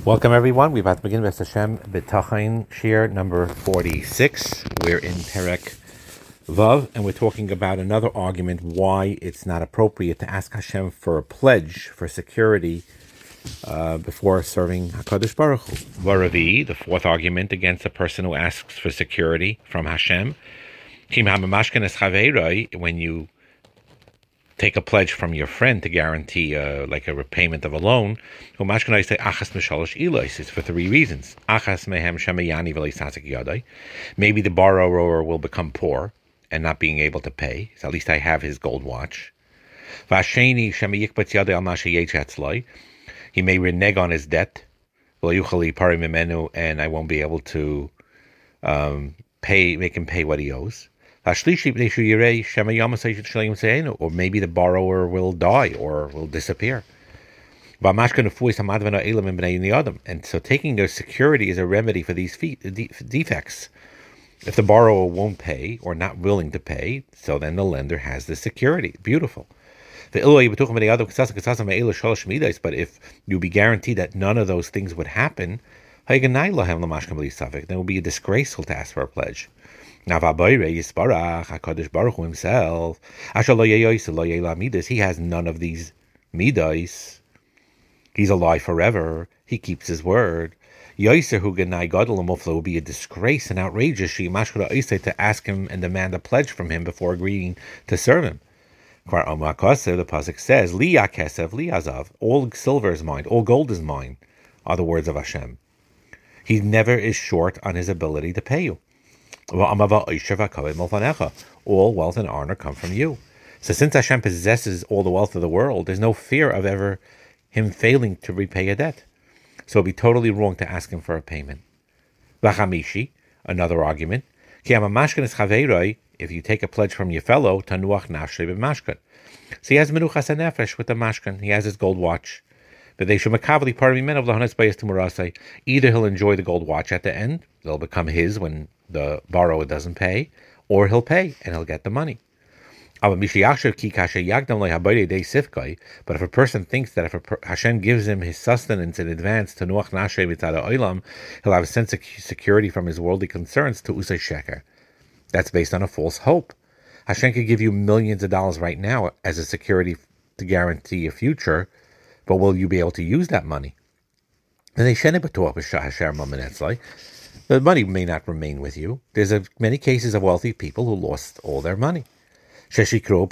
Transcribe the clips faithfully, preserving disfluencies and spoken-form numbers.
Welcome everyone. We're about to begin with Hashem B'Tachin Shir number forty-six. We're in Perek Vav, and we're talking about another argument why it's not appropriate to ask Hashem for a pledge for security uh, before serving HaKadosh Baruch Hu. Varavi, the fourth argument against a person who asks for security from Hashem. When you take a pledge from your friend to guarantee uh, like a repayment of a loan, it's for three reasons. Maybe the borrower will become poor and not being able to pay, so at least I have his gold watch. He may renege on his debt, and I won't be able to um, pay, make him pay what he owes. Or maybe the borrower will die or will disappear. And so taking their security is a remedy for these defects. If the borrower won't pay or not willing to pay, so then the lender has the security. Beautiful. But if you be guaranteed that none of those things would happen, then it will be disgraceful to ask for a pledge. Now, HaKadosh Baruch Hu himself, he has none of these midas. He's alive forever. He keeps his word. It would be a disgrace and outrageous to ask him and demand a pledge from him before agreeing to serve him. The pasuk says, "Li yakesev, li azav." All silver is mine, all gold is mine, are the words of Hashem. He never is short on his ability to pay you. All wealth and honor come from you. So since Hashem possesses all the wealth of the world, there's no fear of ever him failing to repay a debt. So it'd be totally wrong to ask him for a payment. Another argument. If you take a pledge from your fellow, tanuach nafshei b'mashkan. So he has menuchas hanefesh with the mashkan. He has his gold watch. Either he'll enjoy the gold watch at the end, it'll become his when the borrower doesn't pay, or he'll pay and he'll get the money. But if a person thinks that if a, Hashem gives him his sustenance in advance, to he'll have a sense of security from his worldly concerns, to usay sheker. That's based on a false hope. Hashem could give you millions of dollars right now as a security to guarantee a future, but will you be able to use that money? The money may not remain with you. There's a, many cases of wealthy people who lost all their money. There could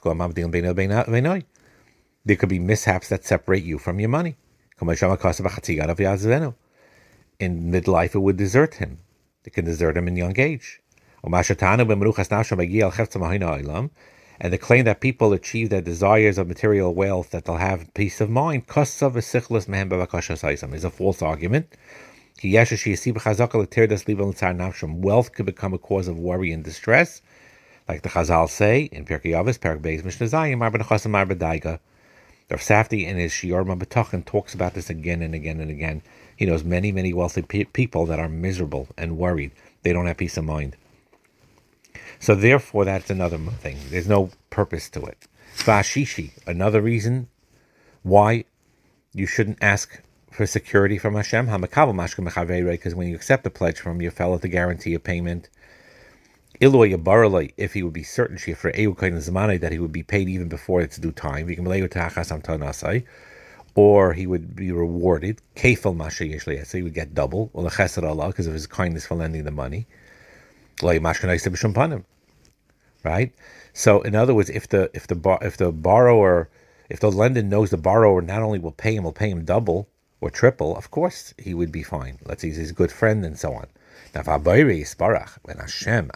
be mishaps that separate you from your money. In midlife, it would desert him. It can desert him in young age. And the claim that people achieve their desires of material wealth, that they'll have peace of mind, is a false argument. Wealth could become a cause of worry and distress, like the Chazal say in Pirkei Avos, Perek Beis, Mishnah Zayim, Mar B'Nechasim, Mar B'Daiga. Rav Safdi in his Shiur B'Tachin talks about this again and again and again. He knows many, many wealthy pe- people that are miserable and worried. They don't have peace of mind. So therefore, that's another thing. There's no purpose to it. Vashishi, another reason why you shouldn't ask for security from Hashem, because when you accept a pledge from your fellow to guarantee a payment, if he would be certain that he would be paid even before its due time, or he would be rewarded, so he would get double, because of his kindness for lending the money. Right? So in other words, if the if the if the borrower, if the lender knows the borrower not only will pay him, will pay him double or triple, of course he would be fine. Let's say he's his good friend and so on. Now, when Hashem,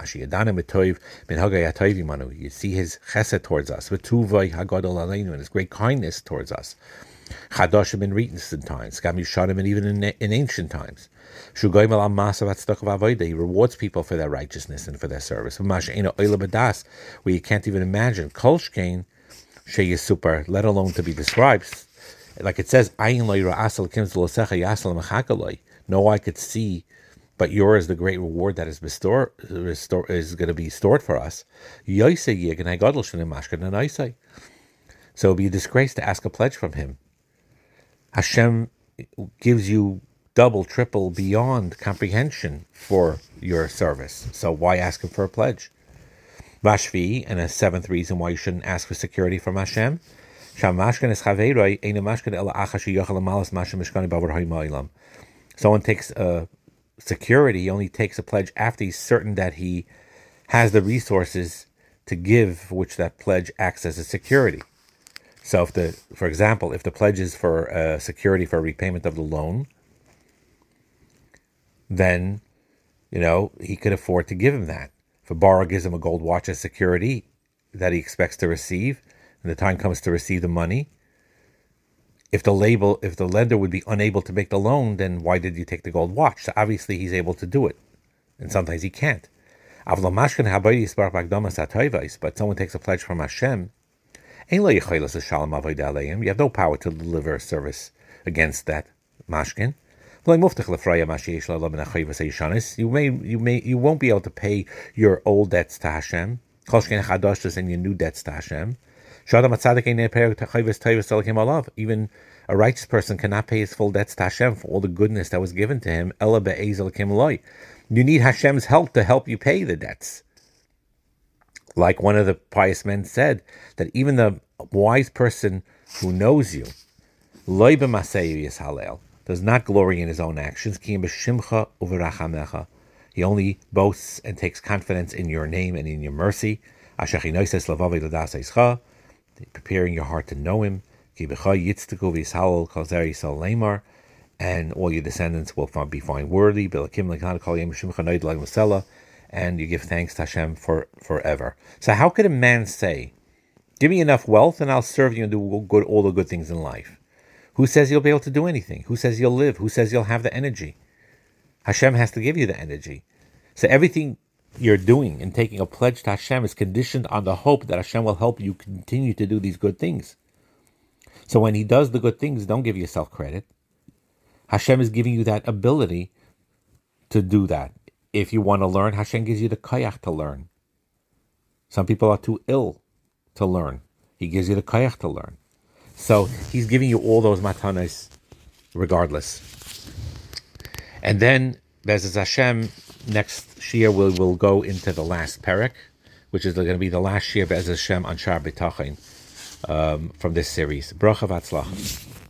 you see his chesed towards us, and his great kindness towards us. Chadashim in recent times, Gam Yishanim, and even in, in ancient times. He rewards people for their righteousness and for their service. Where you can't even imagine. Kolshkein sheyisupar, let alone to be described. Like it says, no eye could see, but yours the great reward that is bestowed, is going to be stored for us. So it would be a disgrace to ask a pledge from him. Hashem gives you double, triple, beyond comprehension for your service. So why ask him for a pledge? Vashvi, and a seventh reason why you shouldn't ask for security from Hashem. Someone takes a security, he only takes a pledge after he's certain that he has the resources to give, which that pledge acts as a security. So if the, for example, if the pledge is for uh, security for repayment of the loan, then, you know, he could afford to give him that. If a borrower gives him a gold watch as security that he expects to receive, and the time comes to receive the money, if the label, if the lender would be unable to make the loan, then why did you take the gold watch? So obviously he's able to do it, and sometimes he can't. But someone takes a pledge from Hashem, you have no power to deliver a service against that mashkin. You may, you may, you won't be able to pay your old debts to Hashem, and your new debts to Hashem. Even a righteous person cannot pay his full debts to Hashem for all the goodness that was given to him. You need Hashem's help to help you pay the debts. Like one of the pious men said, that even the wise person who knows you does not glory in his own actions. He only boasts and takes confidence in your name and in your mercy. Preparing your heart to know him. And all your descendants will be found worthy. And you give thanks to Hashem for forever. So how could a man say, give me enough wealth and I'll serve you and do good, all the good things in life? Who says you'll be able to do anything? Who says you'll live? Who says you'll have the energy? Hashem has to give you the energy. So everything you're doing and taking a pledge to Hashem is conditioned on the hope that Hashem will help you continue to do these good things. So when he does the good things, don't give yourself credit. Hashem is giving you that ability to do that. If you want to learn, Hashem gives you the koyach to learn. Some people are too ill to learn. He gives you the koyach to learn. So he's giving you all those matanos regardless. And then Be'ezus Hashem, next shir we'll, we'll go into the last perek, which is going to be the last shir Be'ezus Hashem on Shar B'tachin um, from this series. Bracha v'atzlacha.